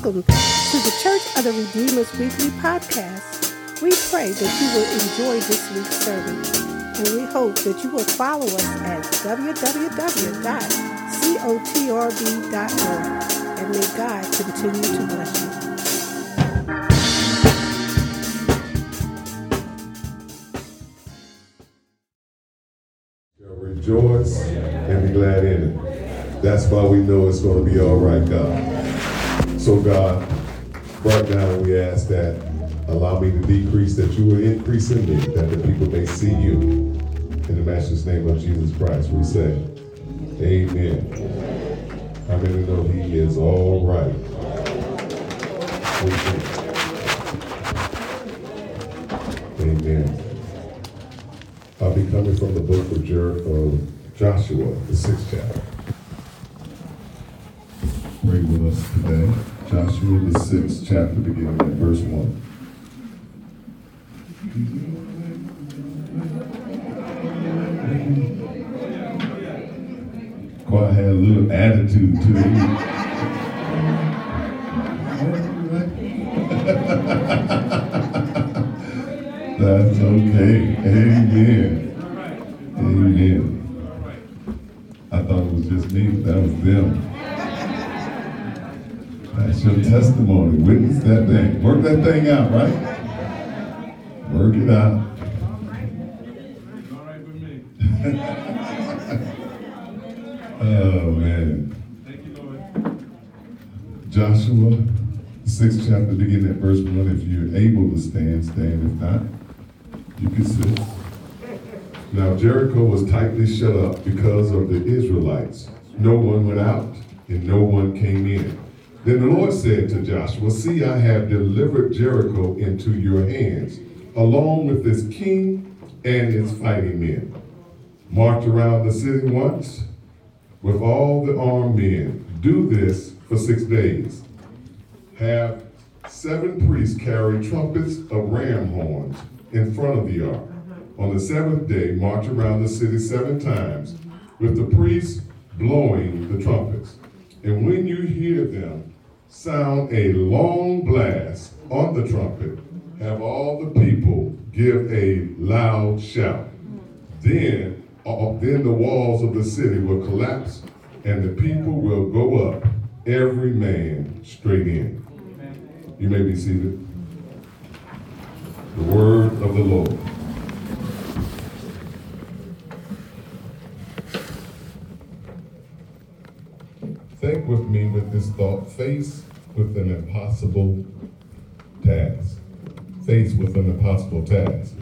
Welcome to the Church of the Redeemer's Weekly Podcast. We pray that you will enjoy this week's sermon, and we hope that you will follow us at www.cotrb.org, and may God continue to bless you. Rejoice and be glad in it. That's why we know it's going to be all right, God. So God, right now we ask that allow me to decrease, that you will increase in me, that the people may see you. In the Master's name of Jesus Christ, we say, amen. How many know he is all right? Amen. I'll be coming from the book of Joshua, the 6th chapter. Pray with us today. Joshua, the 6th chapter, beginning at verse 1. Choir had a little attitude to it. That's okay. Amen. Amen. I thought it was just me, but that was them. That's your testimony. Witness that thing. Work that thing out, right? Work it out. All right with me. Oh, man. Thank you, Lord. Joshua, 6th chapter, beginning at verse 1. If you're able to stand, stand. If not, you can sit. Now Jericho was tightly shut up because of the Israelites. No one went out, and no one came in. Then the Lord said to Joshua, see, I have delivered Jericho into your hands, along with its king and its fighting men. March around the city once with all the armed men. Do this for 6 days. Have 7 priests carry trumpets of ram horns in front of the ark. On the 7th day, march around the city 7 times with the priests blowing the trumpets. And when you hear them sound a long blast on the trumpet, have all the people give a loud shout. Then the walls of the city will collapse, and the people will go up, every man straight in. You may be seated. The word of the Lord. Think with me with this thought, faced with an impossible task. Faced with an impossible task.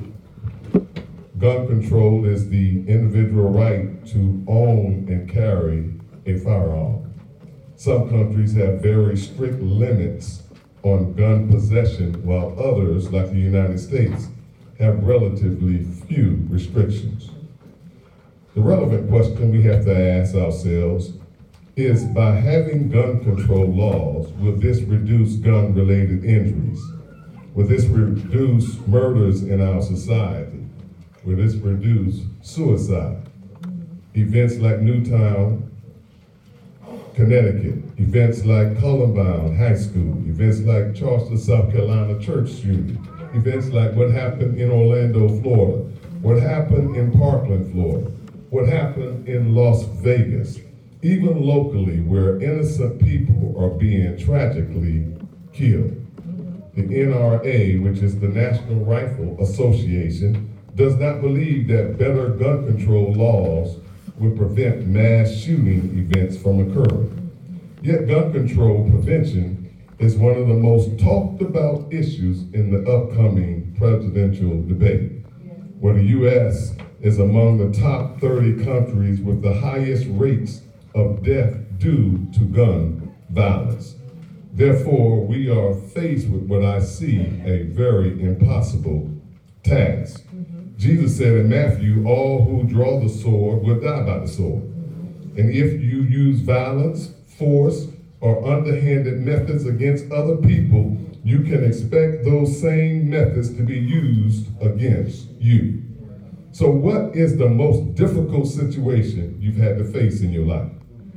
Gun control is the individual right to own and carry a firearm. Some countries have very strict limits on gun possession, while others, like the United States, have relatively few restrictions. The relevant question we have to ask ourselves is, by having gun control laws, will this reduce gun-related injuries? Will this reduce murders in our society? Will this reduce suicide? Events like Newtown, Connecticut, events like Columbine High School, events like Charleston, South Carolina church shooting, events like what happened in Orlando, Florida, what happened in Parkland, Florida, what happened in Las Vegas, even locally where innocent people are being tragically killed. The NRA, which is the National Rifle Association, does not believe that better gun control laws will prevent mass shooting events from occurring. Yet gun control prevention is one of the most talked about issues in the upcoming presidential debate, where the U.S. is among the top 30 countries with the highest rates of death due to gun violence. Therefore, we are faced with what I see a very impossible task. Jesus said in Matthew, all who draw the sword will die by the sword. And if you use violence, force, or underhanded methods against other people, you can expect those same methods to be used against you. So what is the most difficult situation you've had to face in your life?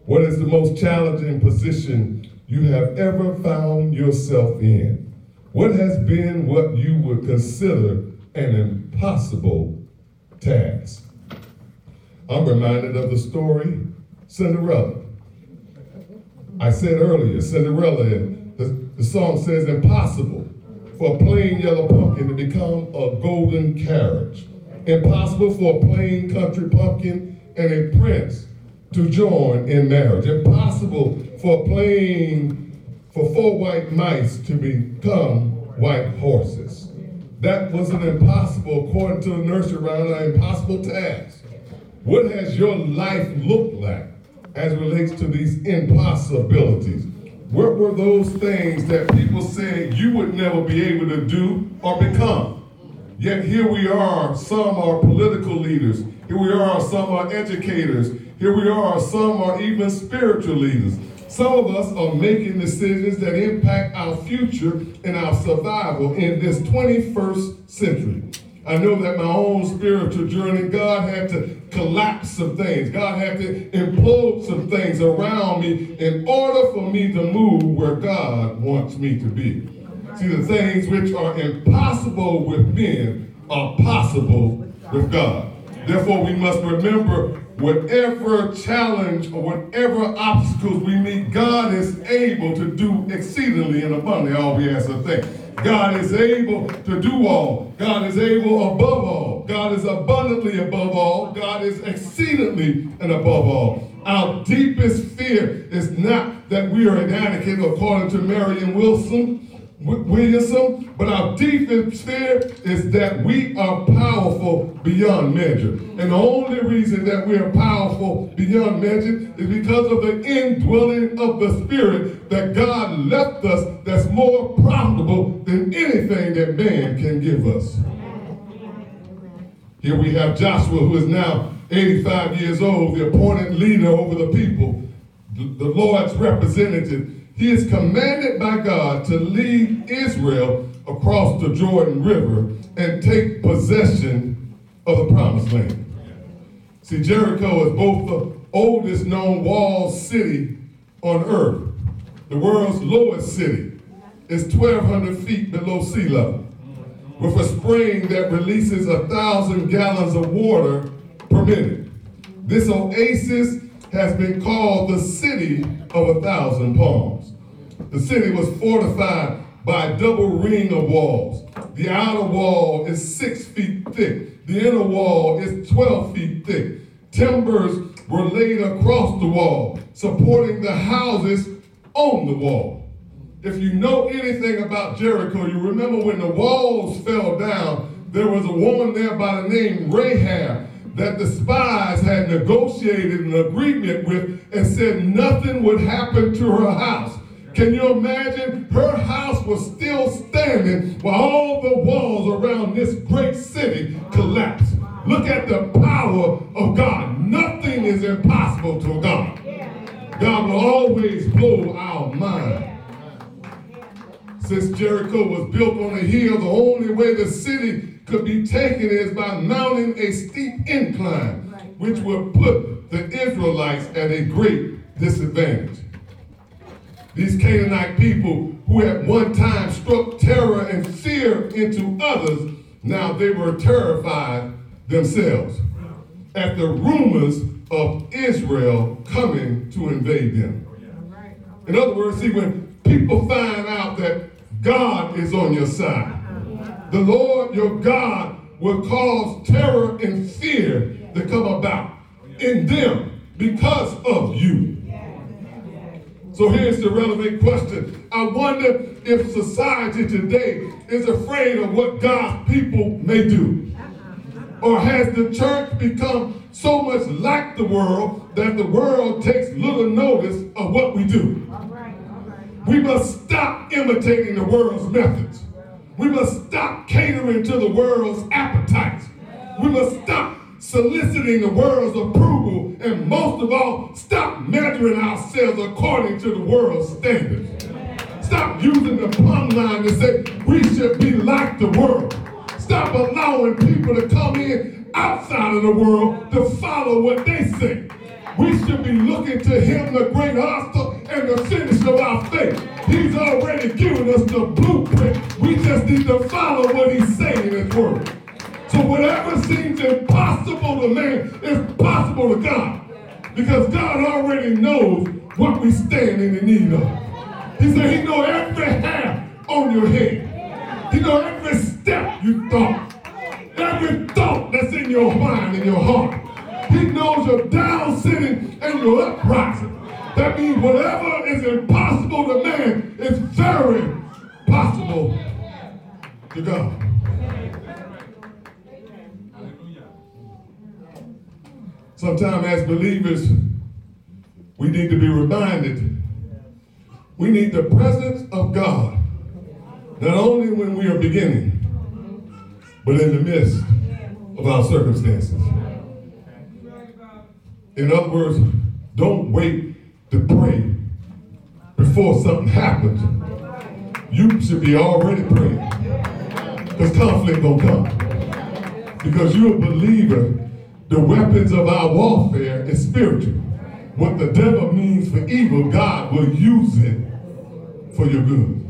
What is the most challenging position you have ever found yourself in? What has been what you would consider an impossible task? I'm reminded of the story Cinderella. I said earlier, Cinderella, the song says impossible for a plain yellow pumpkin to become a golden carriage. Impossible for a plain country pumpkin and a prince to join in marriage. Impossible for four white mice to become white horses. That was an impossible, according to the nursery rhyme, an impossible task. What has your life looked like as it relates to these impossibilities? What were those things that people said you would never be able to do or become? Yet here we are, some are political leaders. Here we are, some are educators. Here we are, some are even spiritual leaders. Some of us are making decisions that impact our future and our survival in this 21st century. I know that my own spiritual journey, God had to collapse some things. God had to implode some things around me in order for me to move where God wants me to be. See, the things which are impossible with men are possible with God. Therefore, we must remember whatever challenge or whatever obstacles we meet, God is able to do exceedingly and abundantly all we ask or think. God is able to do all. God is able above all. God is abundantly above all. God is exceedingly and above all. Our deepest fear is not that we are inadequate, according to Marion Williamson, but our deepest fear is that we are powerful beyond measure. And the only reason that we are powerful beyond measure is because of the indwelling of the Spirit that God left us that's more profitable than anything that man can give us. Here we have Joshua, who is now 85 years old, the appointed leader over the people, the Lord's representative. He is commanded by God to lead Israel across the Jordan River and take possession of the promised land. See, Jericho is both the oldest known walled city on earth. The world's lowest city is 1,200 feet below sea level, with a spring that releases 1,000 gallons of water per minute. This oasis has been called the city of 1,000 palms. The city was fortified by a double ring of walls. The outer wall is 6 feet thick. The inner wall is 12 feet thick. Timbers were laid across the wall, supporting the houses on the wall. If you know anything about Jericho, you remember when the walls fell down, there was a woman there by the name Rahab that the spies had negotiated an agreement with and said nothing would happen to her house. Can you imagine? Her house was still standing while all the walls around this great city collapsed. Look at the power of God. Nothing is impossible to God. God will always blow our mind. Since Jericho was built on a hill, the only way the city could be taken is by mounting a steep incline, which would put the Israelites at a great disadvantage. These Canaanite people who at one time struck terror and fear into others, now they were terrified themselves at the rumors of Israel coming to invade them. In other words, see, when people find out that God is on your side, the Lord your God will cause terror and fear to come about in them because of you. So here's the relevant question. I wonder if society today is afraid of what God's people may do. Or has the church become so much like the world that the world takes little notice of what we do? We must stop imitating the world's methods. We must stop catering to the world's appetites. We must stop soliciting the world's approval, and most of all, stop measuring ourselves according to the world's standards. Stop using the plumb line to say we should be like the world. Stop allowing people to come in outside of the world to follow what they say. We should be looking to him, the great author and the finisher of our faith. He's already given us the blueprint. We just need to follow what he's saying in his word. So whatever seems impossible to man is possible to God. Because God already knows what we stand in the need of. He said he knows every hair on your head. He knows every step you thought. Every thought that's in your mind and your heart. He knows your down sitting and your uprising. That means whatever is impossible to man is very possible to God. Sometimes as believers, we need to be reminded we need the presence of God, not only when we are beginning, but in the midst of our circumstances. In other words, don't wait to pray before something happens. You should be already praying, because conflict gonna come. Because you're a believer. The weapons of our warfare is spiritual. What the devil means for evil, God will use it for your good.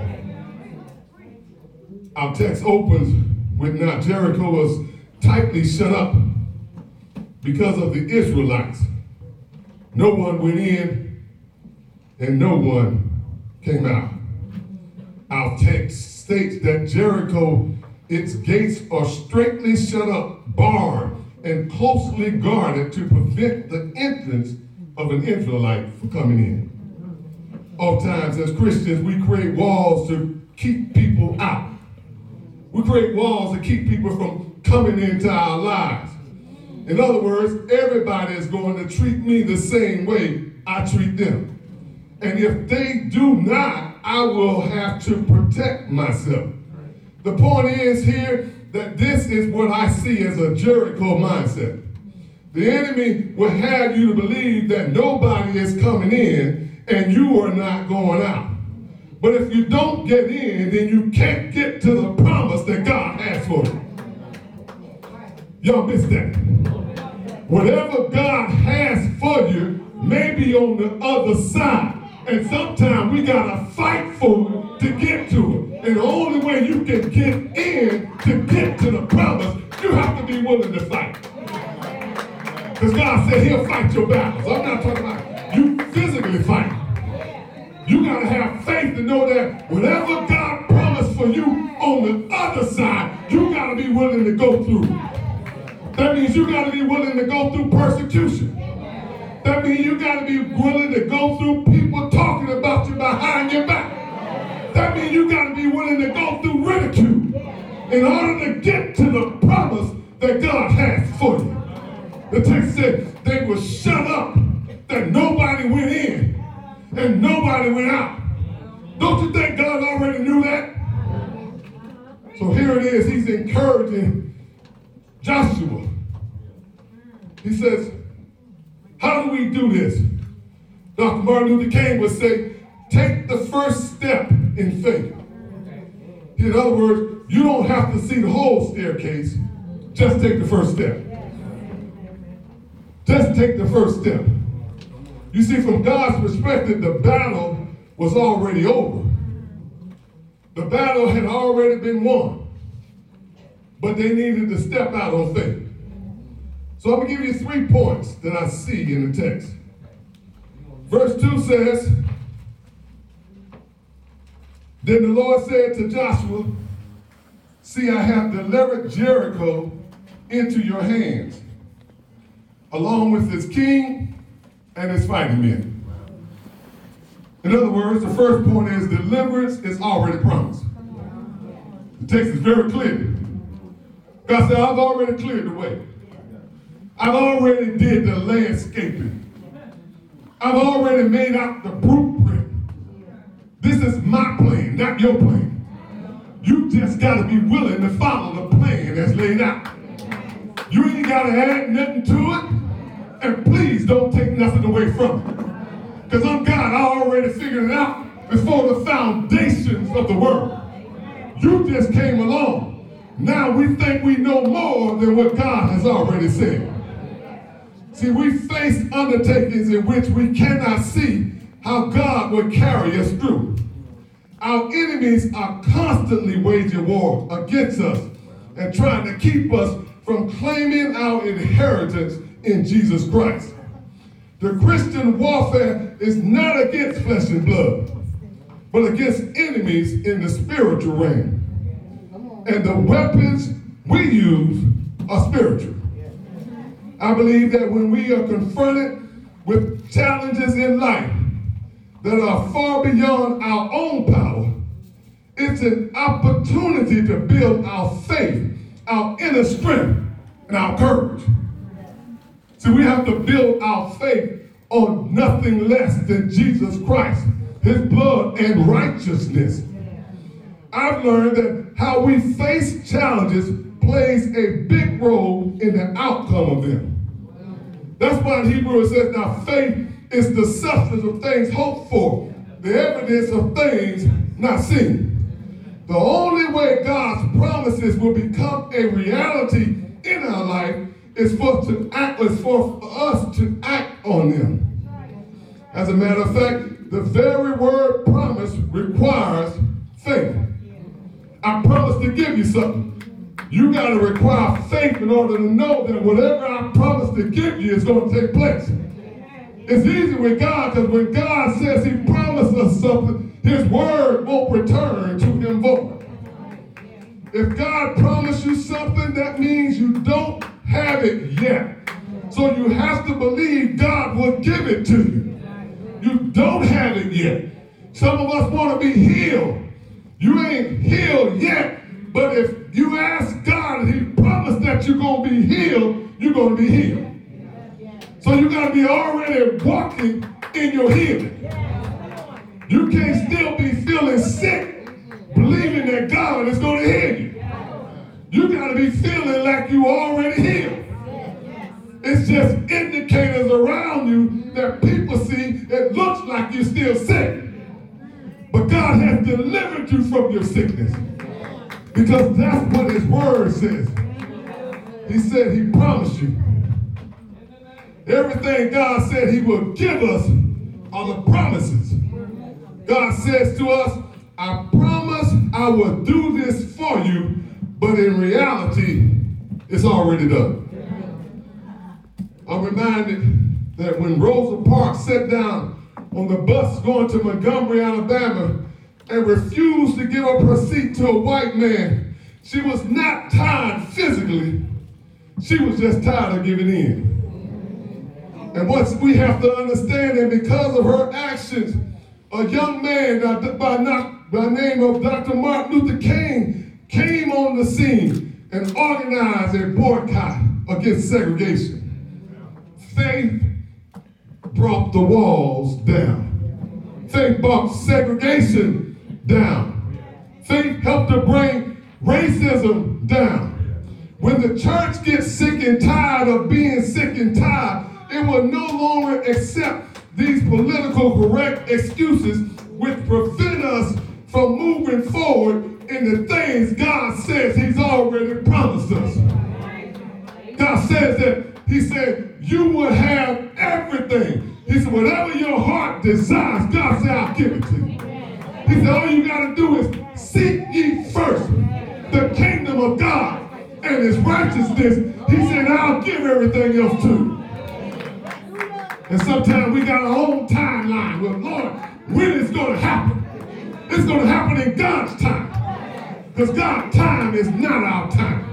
Our text opens with now Jericho was tightly shut up because of the Israelites. No one went in and no one came out. Our text states that Jericho, its gates are straightly shut up, barred, and closely guarded to prevent the entrance of an Israelite from coming in. Oftentimes as Christians, we create walls to keep people out. We create walls to keep people from coming into our lives. In other words, everybody is going to treat me the same way I treat them. And if they do not, I will have to protect myself. The point is here that this is what I see as a Jericho mindset. The enemy will have you to believe that nobody is coming in and you are not going out. But if you don't get in, then you can't get to the promise that God has for you. Y'all missed that. Whatever God has for you may be on the other side. And sometimes we gotta fight for it to get to it. And the only way you can get in to get to the promise, you have to be willing to fight. Because God said he'll fight your battles. I'm not talking about you physically fight. You gotta have faith to know that whatever God promised for you on the other side, you gotta be willing to go through. That means you gotta be willing to go through persecution. That means you got to be willing to go through people talking about you behind your back. That means you got to be willing to go through ridicule in order to get to the promise that God has for you. The text said they were shut up, that nobody went in and nobody went out. Don't you think God already knew that? So here it is, he's encouraging Joshua. He says, how do we do this? Dr. Martin Luther King would say, take the first step in faith. In other words, you don't have to see the whole staircase. Just take the first step. Just take the first step. You see, from God's perspective, the battle was already over. The battle had already been won. But they needed to step out on faith. So I'm going to give you 3 points that I see in the text. Verse 2 says, then the Lord said to Joshua, see, I have delivered Jericho into your hands, along with its king and its fighting men. In other words, the first point is deliverance is already promised. The text is very clear. God said, I've already cleared the way. I've already did the landscaping. I've already made out the blueprint. This is my plan, not your plan. You just got to be willing to follow the plan that's laid out. You ain't got to add nothing to it. And please don't take nothing away from it. Because I'm God, I already figured it out before the foundations of the world. You just came along. Now we think we know more than what God has already said. See, we face undertakings in which we cannot see how God will carry us through. Our enemies are constantly waging war against us and trying to keep us from claiming our inheritance in Jesus Christ. The Christian warfare is not against flesh and blood, but against enemies in the spiritual realm. And the weapons we use are spiritual. I believe that when we are confronted with challenges in life that are far beyond our own power, it's an opportunity to build our faith, our inner strength, and our courage. See, we have to build our faith on nothing less than Jesus Christ, his blood and righteousness. I've learned that how we face challenges plays a big role in the outcome of them. That's why in Hebrew it says, now faith is the substance of things hoped for, the evidence of things not seen. The only way God's promises will become a reality in our life is for us to act on them. As a matter of fact, the very word promise requires faith. I promise to give you something. You got to require faith in order to know that whatever I promise to give you is going to take place. It's easy with God, because when God says he promised us something, his word won't return to him void. If God promised you something, that means you don't have it yet. So you have to believe God will give it to you. You don't have it yet. Some of us want to be healed. You ain't healed yet, but if you ask God and he promised that you're going to be healed, you're going to be healed. So you got to be already walking in your healing. You can't still be feeling sick, believing that God is going to heal you. You got to be feeling like you already healed. It's just indicators around you that people see it looks like you're still sick. But God has delivered you from your sickness. Because that's what his word says. He said he promised you. Everything God said he will give us are the promises. God says to us, I promise I will do this for you, but in reality, it's already done. I'm reminded that when Rosa Parks sat down on the bus going to Montgomery, Alabama, and refused to give up her seat to a white man, she was not tired physically. She was just tired of giving in. And what we have to understand, and because of her actions, a young man by name of Dr. Martin Luther King came on the scene and organized a boycott against segregation. Faith brought the walls down. Faith brought segregation down. Faith helped to bring racism down. When the church gets sick and tired of being sick and tired, it will no longer accept these political correct excuses which prevent us from moving forward in the things God says he's already promised us. God says that he said, you will have everything. He said, whatever your heart desires, God said, I'll give it to you. He said, all you got to do is seek ye first the kingdom of God and his righteousness. He said, I'll give everything else to you. And sometimes we got our own timeline. Well, Lord, when is it going to happen? It's going to happen in God's time. Because God's time is not our time.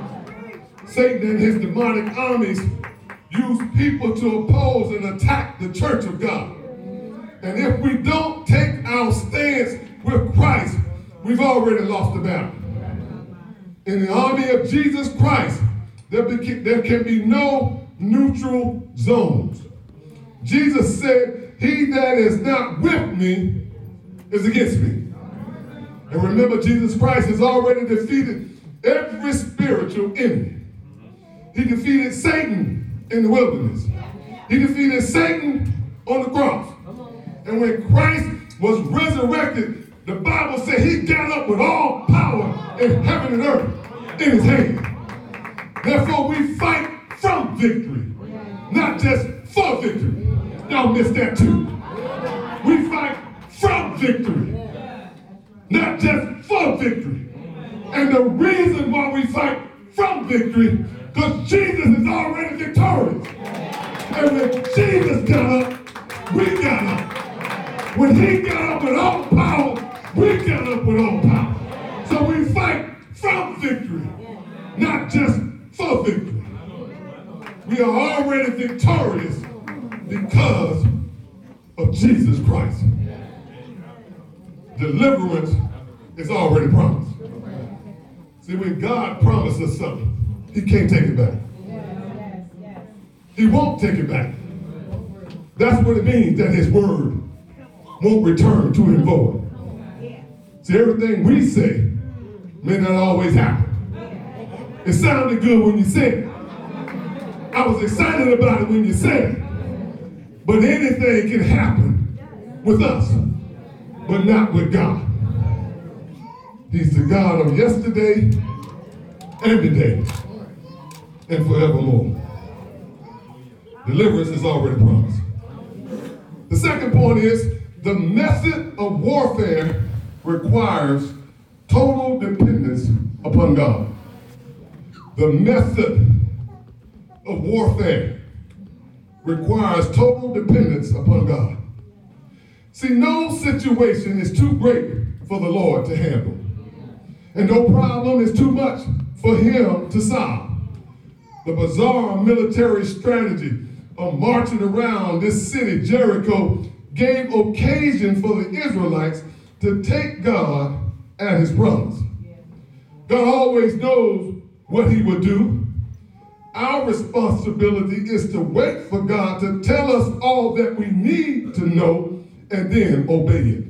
Satan and his demonic armies use people to oppose and attack the church of God. And if we don't take our stance with Christ, we've already lost the battle. In the army of Jesus Christ, there can be no neutral zones. Jesus said, he that is not with me is against me. And remember, Jesus Christ has already defeated every spiritual enemy. He defeated Satan in the wilderness. He defeated Satan on the cross. And when Christ was resurrected, the Bible said he got up with all power in heaven and earth in his hand. Therefore, we fight from victory. not just for victory. Y'all missed that too. We fight from victory, not just for victory. And the reason why we fight from victory, because Jesus is already victorious. And when Jesus got up, we got up. When he got up with all power, we got up with all power. So we fight from victory, not just for victory. We are already victorious because of Jesus Christ. Deliverance is already promised. See, when God promises something, he can't take it back. He won't take it back. That's what it means that his word won't return to him void. See, everything we say may not always happen. It sounded good when you said it. I was excited about it when you said it. But anything can happen with us, but not with God. He's the God of yesterday and today and forevermore. Deliverance is already promised. The second point is the method of warfare requires total dependence upon God. The method of warfare requires total dependence upon God. See, no situation is too great for the Lord to handle. And no problem is too much for him to solve. The bizarre military strategy of marching around this city, Jericho, gave occasion for the Israelites to take God at his promise. God always knows what he will do. Our responsibility is to wait for God to tell us all that we need to know and then obey it.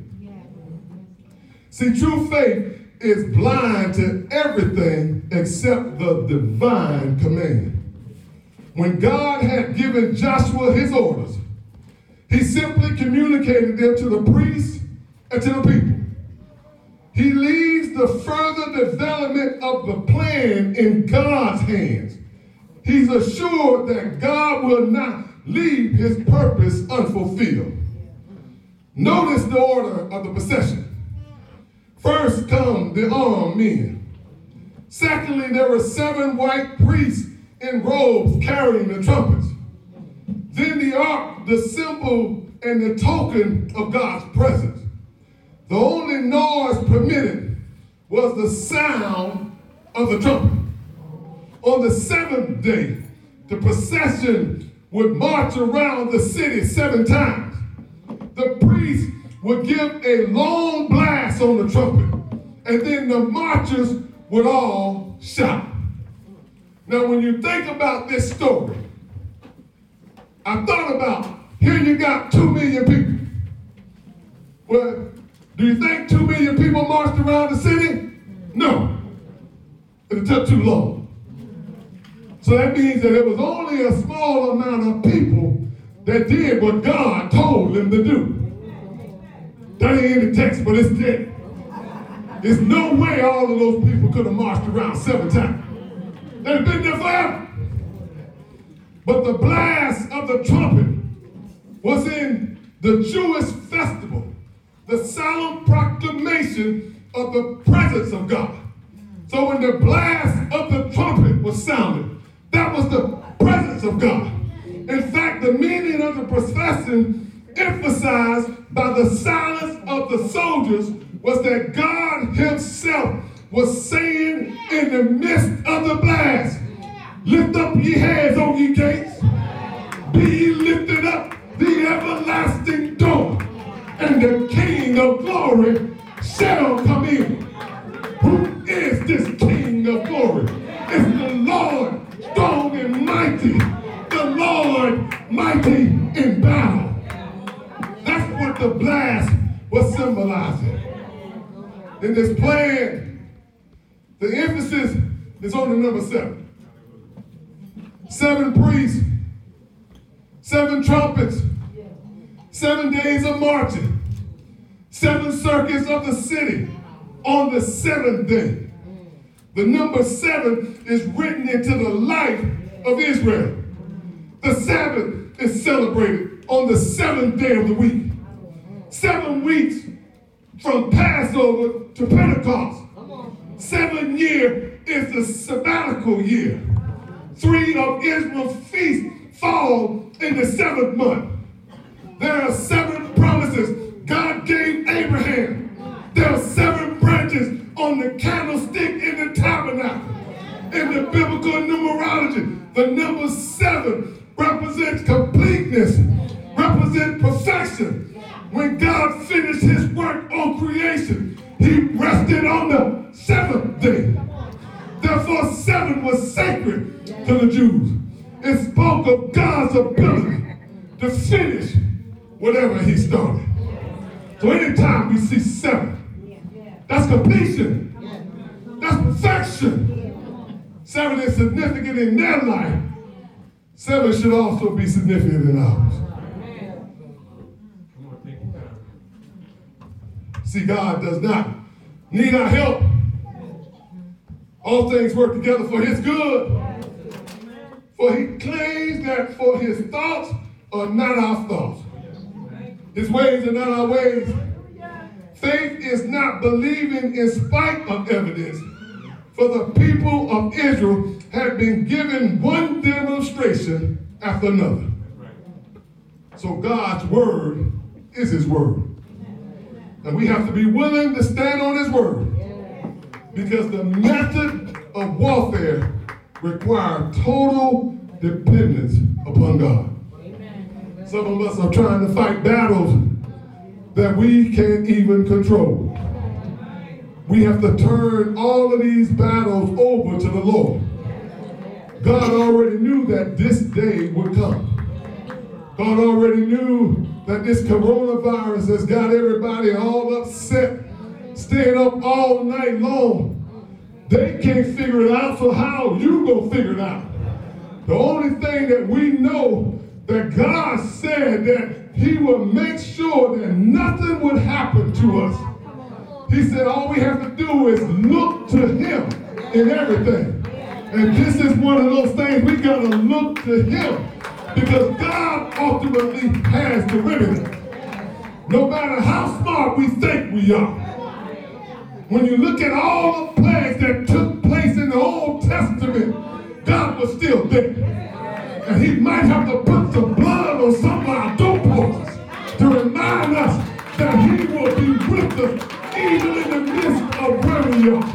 See, true faith is blind to everything except the divine command. When God had given Joshua his orders, he simply communicated them to the priests and to the people. He leaves the further development of the plan in God's hands. He's assured that God will not leave his purpose unfulfilled. Notice the order of the procession. First come the armed men. Secondly, there were 7 white priests in robes carrying the trumpets. Then the ark, the symbol and the token of God's presence. The only noise permitted was the sound of the trumpet. On the 7th day, the procession would march around the city 7 times. The priest would give a long blast on the trumpet, and then the marchers would all shout. Now, when you think about this story, I thought about, here you got 2 million people. Well, do you think 2 million people marched around the city? No. It took too long. So that means that there was only a small amount of people that did what God told them to do. That ain't in the text, but it's there. There's no way all of those people could have marched around 7 times. They'd have been there forever. But the blast of the trumpet was in the Jewish festival, the solemn proclamation of the presence of God. So when the blast of the trumpet was sounded, that was the presence of God. In fact, the meaning of the procession, emphasized by the silence of the soldiers, was that God himself was saying in the midst of the blast, lift up ye heads, O ye gates, be ye lifted up the everlasting door, and the King of glory shall come in. Who is this King of glory? It's the Lord strong and mighty, the Lord mighty in battle. That's what the blast was symbolizing. In this plan, the emphasis is on the number 7. 7 priests, 7 trumpets, 7 days of marching, 7 circuits of the city on the 7th day. The number 7 is written into the life of Israel. The Sabbath is celebrated on the seventh day of the week. 7 weeks from Passover to Pentecost. 7 year is the sabbatical year. 3 of Israel's feasts fall in the 7th month. There are 7 promises God gave Abraham. There are 7 branches on the candlestick in the tabernacle. In the biblical numerology, the number 7 represents completeness, represents perfection. When God finished his work on creation, he rested on the 7th day. Therefore, 7 was sacred to the Jews. It spoke of God's ability to finish whatever he started. So anytime we see 7, that's completion. That's perfection. 7 is significant in their life. 7 should also be significant in ours. See, God does not need our help. All things work together for his good. For he claims that for his thoughts are not our thoughts. His ways are not our ways. Faith is not believing in spite of evidence. For the people of Israel had been given one demonstration after another. So God's word is his word. And we have to be willing to stand on his word. Because the method of warfare requires total dependence upon God. Some of us are trying to fight battles that we can't even control. We have to turn all of these battles over to the Lord. God already knew that this day would come. God already knew that this coronavirus has got everybody all upset, staying up all night long. They can't figure it out, so how you gonna figure it out? The only thing that we know, that God said that he will make sure that nothing would happen to us. He said all we have to do is look to him in everything. And this is one of those things we gotta look to him, because God ultimately has the remedy. No matter how smart we think we are. When you look at all the plagues that took place in the Old Testament, God was still there. And he might have to put some blood on some of our doorposts to remind us that he will be with us even in the midst of where we are.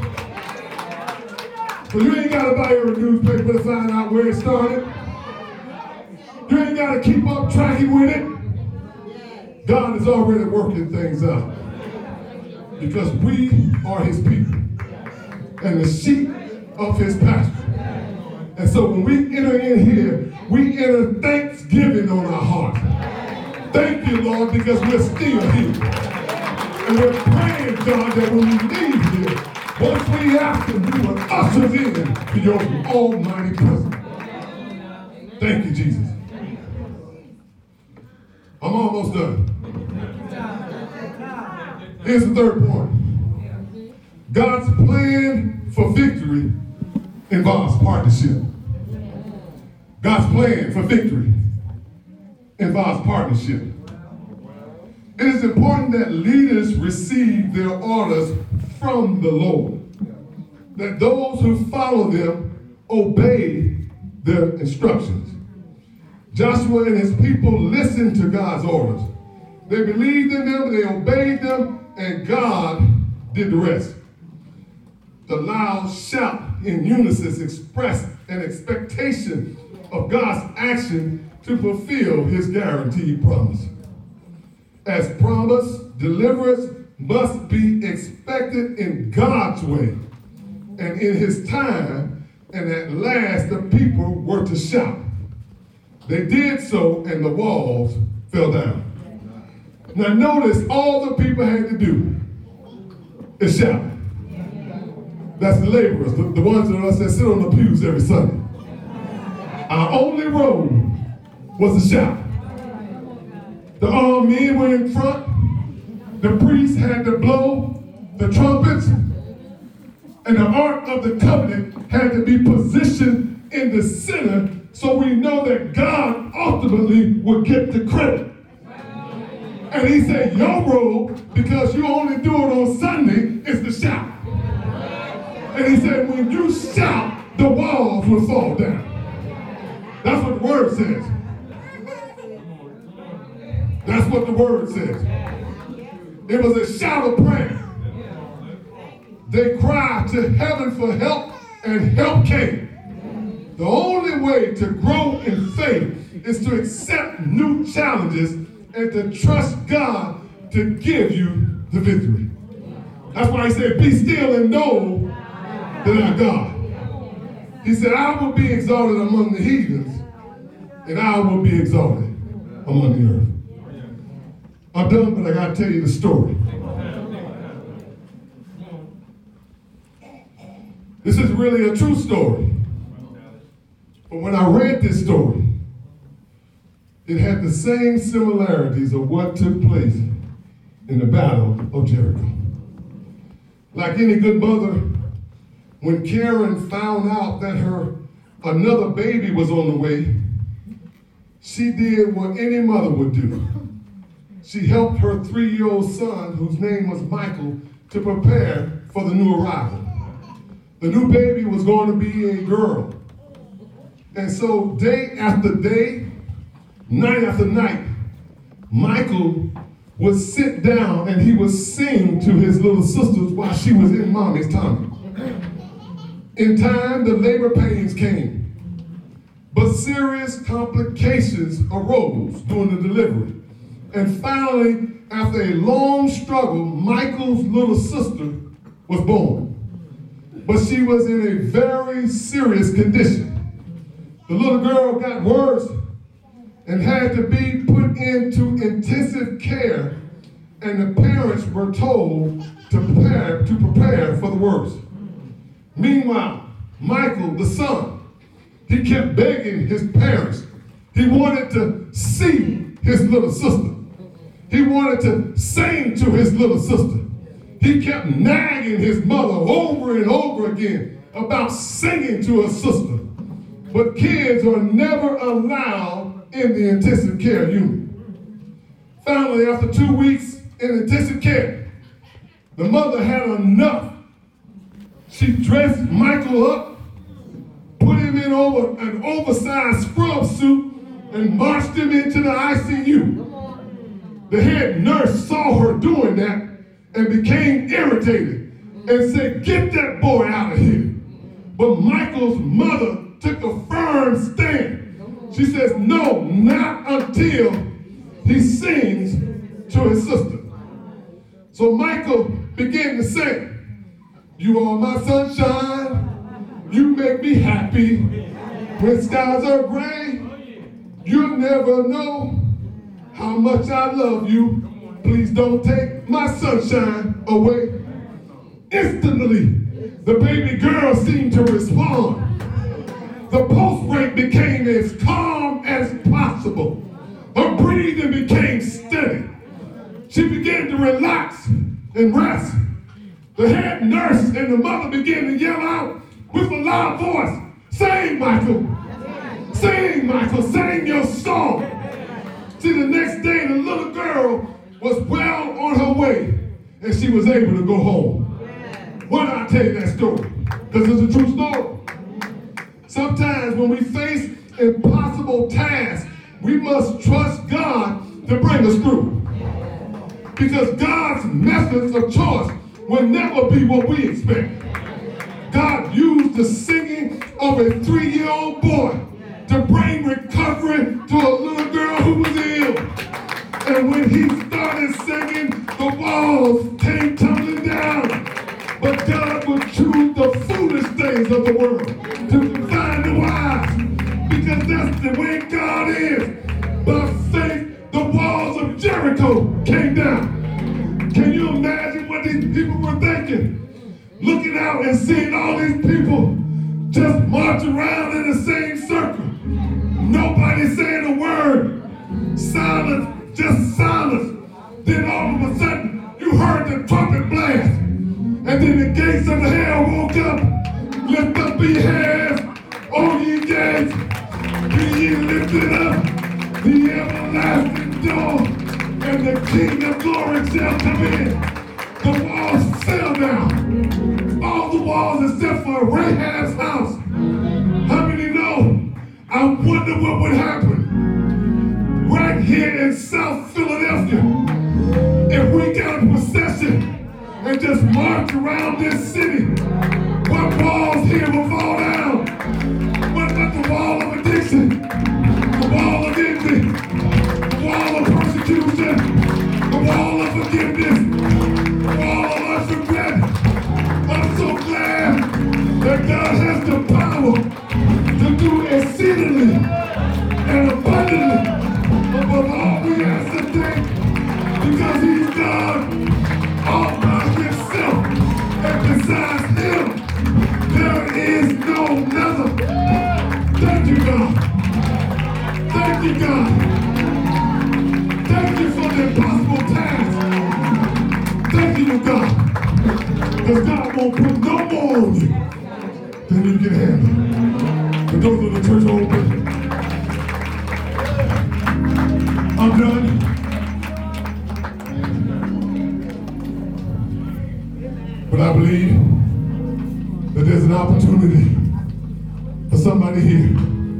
So you ain't got to buy every newspaper to find out where it started. You ain't got to keep up tracking with it. God is already working things out. Because we are his people and the sheep of his pasture. And so when we enter in here, we enter thanksgiving on our heart. Thank you, Lord, because we're still here. And we're praying, God, that when we leave here, once we ask him, we will usher in to your almighty presence. Thank you, Jesus. I'm almost done. Here's the third point. God's plan for victory involves partnership. God's plan for victory involves partnership. It is important that leaders receive their orders from the Lord, that those who follow them obey their instructions. Joshua and his people listened to God's orders. They believed in them, they obeyed them, and God did the rest. The loud shout in unison expressed an expectation of God's action to fulfill his guaranteed promise. As promised, deliverance must be expected in God's way and in his time, and at last the people were to shout. They did so, and the walls fell down. Now notice all the people had to do is shout. That's the laborers, the ones of us that sit on the pews every Sunday. Our only role was to shout. The armed men were in front. The priests had to blow the trumpets. And the Ark of the Covenant had to be positioned in the center So we know that God ultimately will get the credit. And he said, your role, because you only do it on Sunday, is to shout. And he said, when you shout, the walls will fall down. That's what the word says. That's what the word says. It was a shout of prayer. They cried to heaven for help, and help came. The only way to grow in faith is to accept new challenges and to trust God to give you the victory. That's why he said, be still and know that I'm God. He said, I will be exalted among the heathens, and I will be exalted among the earth. I'm done, but I got to tell you the story. This is really a true story. But when I read this story, it had the same similarities of what took place in the Battle of Jericho. Like any good mother, when Karen found out that another baby was on the way, she did what any mother would do. She helped her 3-year-old son, whose name was Michael, to prepare for the new arrival. The new baby was going to be a girl. And so day after day, night after night, Michael would sit down and he would sing to his little sisters while she was in mommy's tummy. In time, the labor pains came, but serious complications arose during the delivery. And finally, after a long struggle, Michael's little sister was born. But she was in a very serious condition. The little girl got worse and had to be put into intensive care, and the parents were told to prepare for the worst. Meanwhile, Michael, the son, he kept begging his parents. He wanted to see his little sister. He wanted to sing to his little sister. He kept nagging his mother over and over again about singing to her sister. But kids are never allowed in the intensive care unit. Finally, after 2 weeks in intensive care, the mother had enough. She dressed Michael up, put him in over an oversized scrub suit, and marched him into the ICU. The head nurse saw her doing that and became irritated and said, get that boy out of here. But Michael's mother took a firm stand. She says, no, not until he sings to his sister. So Michael began to sing, you are my sunshine, you make me happy. When skies are gray, you'll never know how much I love you. Please don't take my sunshine away. Instantly, the baby girl seemed to respond. The pulse rate became as calm as possible. Her breathing became steady. She began to relax and rest. The head nurse and the mother began to yell out with a loud voice, sing, Michael. Sing, Michael, sing your song. See, the next day, the little girl was well on her way, and she was able to go home. Why did I tell you that story? Because it's a true story. Sometimes when we face impossible tasks, we must trust God to bring us through. Because God's methods of choice will never be what we expect. God used the singing of a 3-year-old boy to bring recovery to a little girl who was ill. And when he started singing, the walls came tumbling down. But God would choose the foolish things of the world to confound the wise, because that's the way God is. By faith, the walls of Jericho came down. Can you imagine what these people were thinking? Looking out and seeing all these people just march around in the same circle. Nobody saying a word. Silence, just silence. Then all of a sudden, you heard the trumpet blast. And then the gates of hell woke up. Lift up your heads, O ye gates. lifted up the everlasting door, and the King of glory shall come in. The walls fell down. All the walls except for Rahab's house. How many know? I wonder what would happen right here in South Philadelphia if we got a procession and just march around this city. What walls here will fall down? What about the wall of addiction? The wall of envy? The wall of persecution? The wall of forgiveness? The wall of unregret? I'm so glad that God has the power to do exceedingly and abundantly above all we ask to think, because He's God all by Himself, and besides Him, there is no another. Thank you, God. Thank you, God. Thank you for the impossible task. Thank you, God. Because God won't put no more on you than you can handle. For those of the church open, I'm done. But I believe that there's an opportunity for somebody here.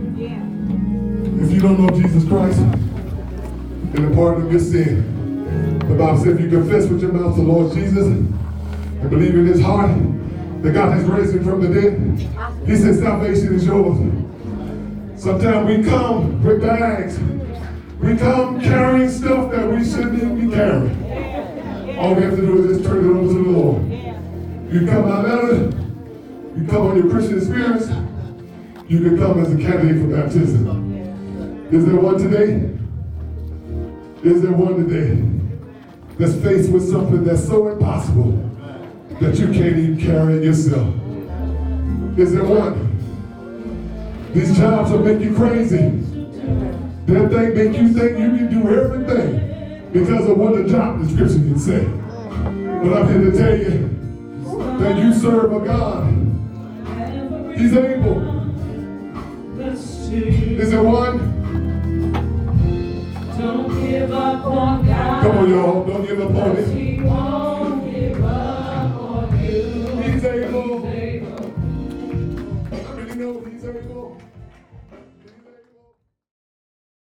If you don't know Jesus Christ and the pardon of your sin, the Bible says if you confess with your mouth the Lord Jesus and believe in his heart that God has raised him from the dead, He says salvation is yours. Sometimes we come with bags. We come carrying stuff that we shouldn't even be carrying. All we have to do is just turn it over to the Lord. You come out of it. You come on your Christian experience. You can come as a candidate for baptism. Is there one today? Is there one today that's faced with something that's so impossible that you can't even carry it yourself? Is there one? These jobs will make you crazy. That thing make you think you can do everything because of what the job description can say. But I'm here to tell you that you serve a God. He's able. Is there one? Don't give up on God. Come on, y'all. Don't give up on it.